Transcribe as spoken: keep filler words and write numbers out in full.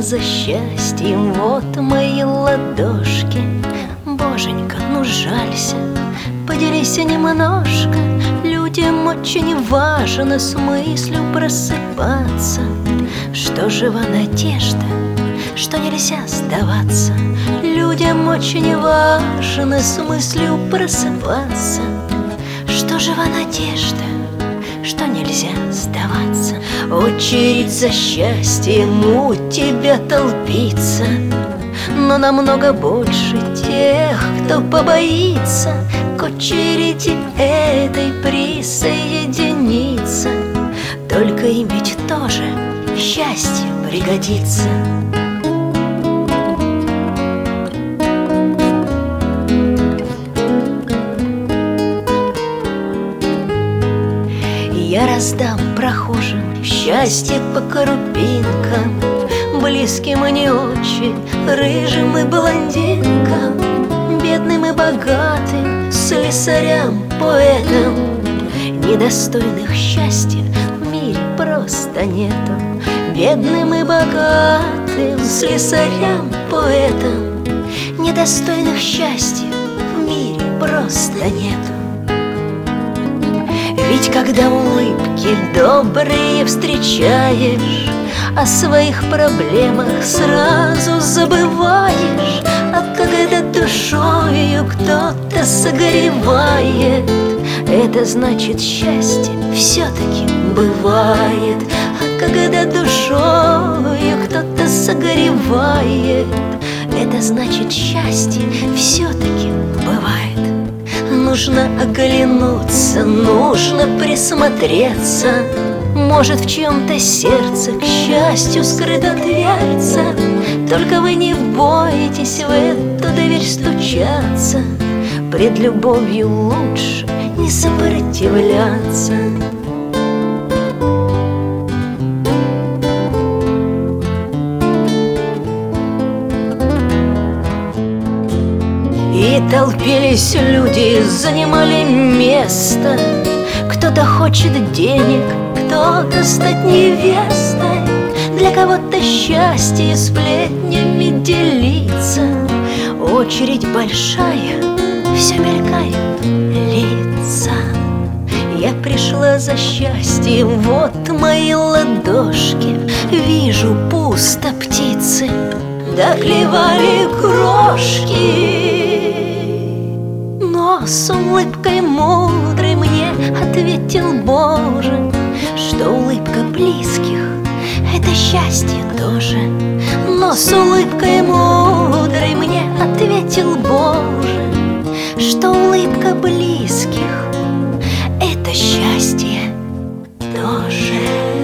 за счастьем, вот мои ладошки. Боженька, ну жалься, поделись немножко. Людям очень важно с мыслью просыпаться. Что жива надежда, что нельзя сдаваться. Людям очень важно с мыслью просыпаться. Что жива надежда, что нельзя сдаваться. Очередь за счастьем у тебя толпится, но намного больше тех, кто побоится к очереди этой присоединиться. Только им ведь тоже счастье пригодится. Я раздам прохожим счастье по крупинкам, близким и не очень, рыжим и блондинкам, бедным и богатым, слесарям, поэтам. Недостойных счастья в мире просто нету. Бедным и богатым, слесарям, поэтам. Недостойных счастья в мире просто нету. Ведь когда улыбки добрые встречаешь, о своих проблемах сразу забываешь. А когда душою кто-то согревает, это значит счастье все-таки бывает. А когда душою кто-то согревает, это значит счастье все-таки бывает. Нужно оглянуться, нужно присмотреться. Может, в чьем-то сердце к счастью скрыта дверца. Только вы не бойтесь в эту дверь стучаться. Пред любовью лучше не сопротивляться. И толпились люди, занимали место. Кто-то хочет денег, кто-то стать невестой. Для кого-то счастье сплетнями делиться. Очередь большая, все мелькают лица. Я пришла за счастьем, вот мои ладошки. Вижу, пусто птицы доклевали крошки. Но с улыбкой мудрой мне ответил Боже, что улыбка близких — это счастье тоже. Но с улыбкой мудрой мне ответил Боже, что улыбка близких — это счастье тоже.